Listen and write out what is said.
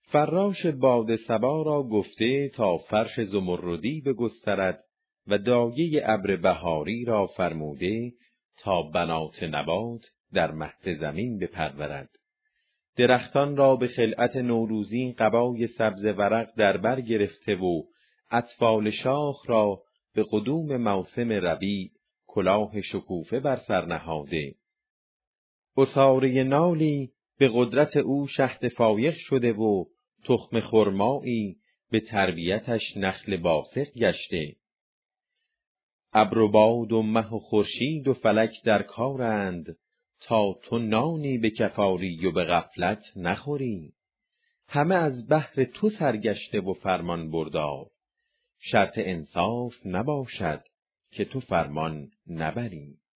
فراش باد صبا را گفته تا فرش زمردی بگسترد و دایه ابر بهاری را فرموده تا بنات نبات در مهد زمین بپرورد. درختان را به خلعت نوروزی قبای سبز ورق در بر گرفته و اطفال شاخ را به قدوم موسم ربیع کلاه شکوفه بر سر نهاده. عصاره نالی به قدرت او شهد فایق شده و تخم خرمایی به تربیتش نخل باسق گشته. ابر و باد و مه و خورشید و فلک در کارند تا تو نانی به کف آری و به غفلت نخوری. همه از بهر تو سرگشته و فرمان بردار، شرط انصاف نباشد که تو فرمان نبری.